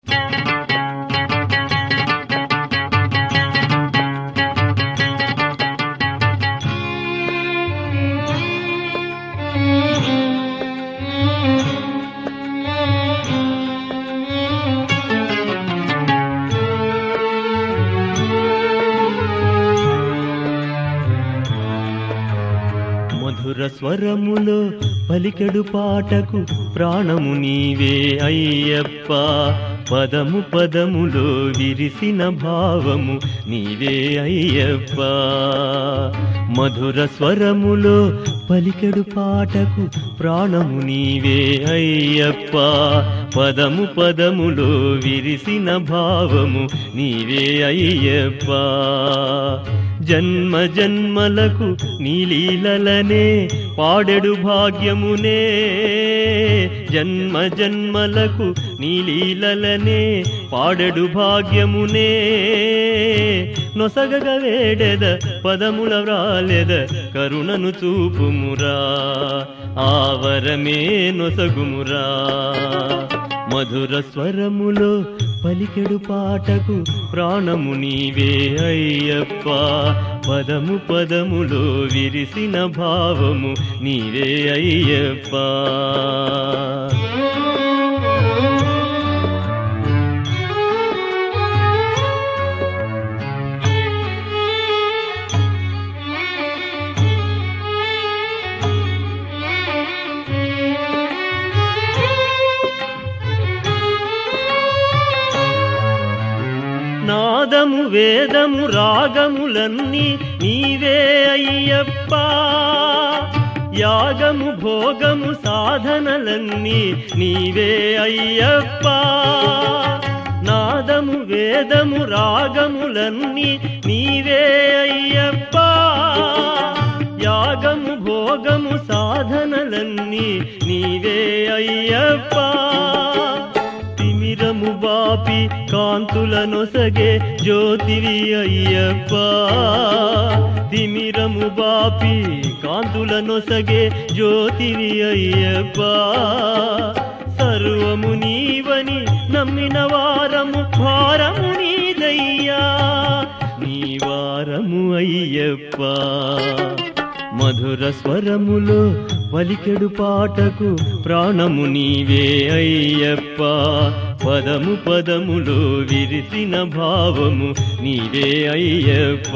మధుర స్వరములో పలికెడు పాటకు ప్రాణము నీవే అయ్యప్ప, పదము పదములో విరిసిన భావము నీవే అయ్యప్ప. మధుర స్వరములో పలికెడు పాటకు ప్రాణము నీవే అయ్యప్ప, పదము పదములో విరిసిన భావము నీవే అయ్యప్ప. జన్మ జన్మలకు నీలీలనే పాడెడు భాగ్యమునే, జన్మ జన్మలకు నీలీలనే పాడెడు భాగ్యమునే. నొసగగ వేడెద పదముల వ్రాలెద కరుణను చూపుమురా, ఆవరమే నొసగుమురా. మధుర స్వరములో పలికెడు పాటకు ప్రాణము నీవే అయ్యప్ప, పదము పదములో విరిసిన భావము నీవే అయ్యప్ప. నాదము వేదము రాగములన్నీ నీవే అయ్యప్ప, యాగము భోగము సాధనలన్నీ నీవే అయ్యప్ప. నాదము వేదము రాగములన్నీ నీవే అయ్యప్ప, యాగము భోగము సాధనలన్నీ నీవే అయ్యప్ప. తిమిరము బాపి కాంతులనొసగే జ్యోతివి అయ్యప్ప, తిమిరము బాపి కాంతులనొసగే జ్యోతివి అయ్యప్ప. సర్వము నీవని నమ్మిన వారము భారము నీదయ్యా, నీ వారము అయ్యప్ప. మధుర స్వరములో పలికెడు పాటకు ప్రాణము నీవే అయ్యప్ప, పదము పదములో విరిసిన భావము నీవే అయ్యప్ప.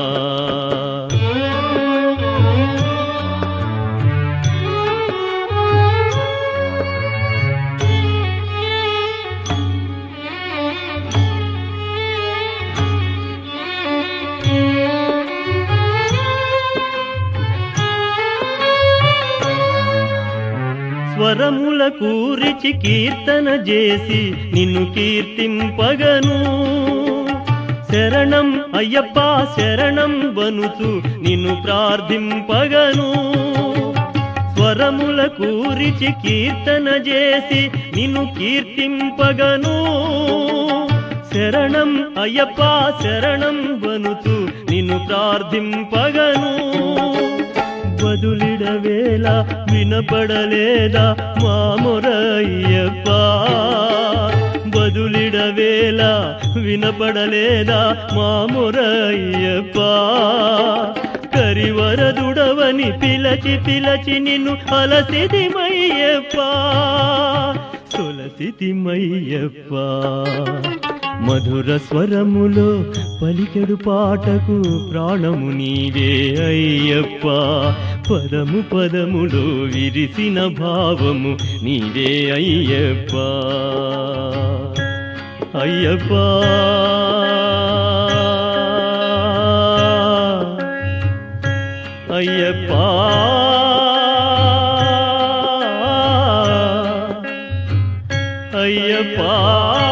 స్వరముల కూరిచి కీర్తన చేసి నిన్ను కీర్తింపగను, శరణం అయ్యప్ప శరణం వనుచు నిన్ను ప్రార్థింపగను. స్వరముల కూరిచి కీర్తన చేసి నిన్ను కీర్తింపగను, శరణం అయ్యప్ప శరణం వనుచు నిన్ను ప్రార్థింపగను. బదులిడవేళ వినపడలేదా మా మొర అయ్యప్ప, బదులిడవేళ వినపడలేదా మా మొర అయ్యప్ప. కరివరదుడవని పిలచి పిలచి నిన్ను అలసితిమయ్యప్ప, సొలసితిమయ్యప్ప. మధుర స్వరములో పలికెడు పాటకు ప్రాణము నీవే అయ్యప్ప, పదము పదములో విరిసిన భావము నీవే అయ్యప్ప. అయ్యప్ప అయ్యప్ప అయ్యప్ప.